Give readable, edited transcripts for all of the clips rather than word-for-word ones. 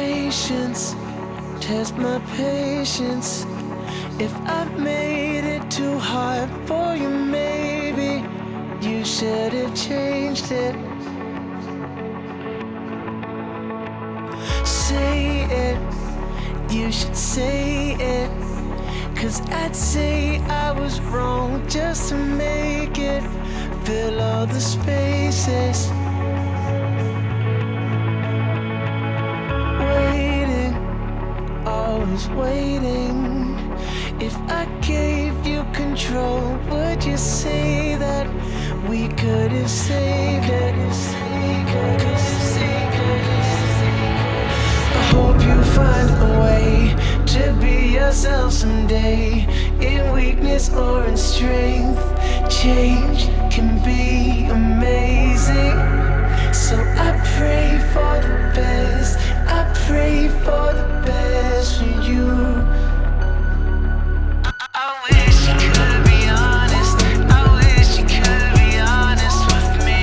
patience, test my patience. If I made it too hard for you, maybe you should have changed it. Say it, you should say it. 'Cause I'd say I was wrong just to make it fill all the spaces. Waiting, always waiting. If I gave you control, would you say that we could have saved it? I hope you find a way to be yourself someday, in weakness or in strength. Change can be amazing. So I pray for the best, I pray for the best for you. I wish you could be honest, I wish you could be honest with me.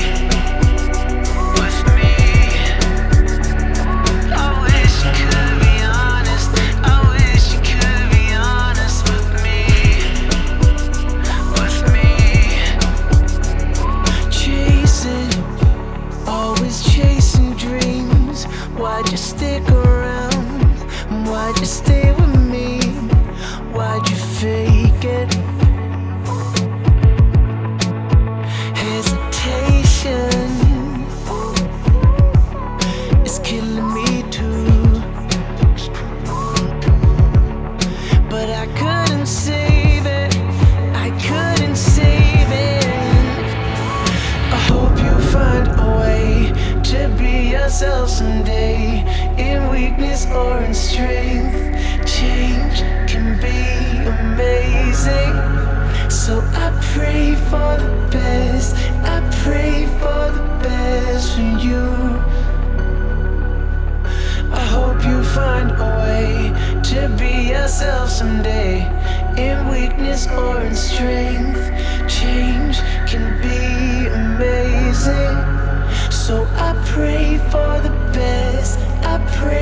I wish you could be honest, I wish you could be honest with me. Chasing, always chasing dreams. Why'd you stick around? Why'd you stay with me? Why'd you fake it? Hesitation is killing me too. But I couldn't save it, I couldn't save it. I hope you find a way to be yourself someday, in weakness or in strength. Change can be amazing. So I pray for the best, I pray for the best for you. I hope you find a way to be yourself someday, in weakness or in strength. Change can be amazing. So I pray for the best, I pray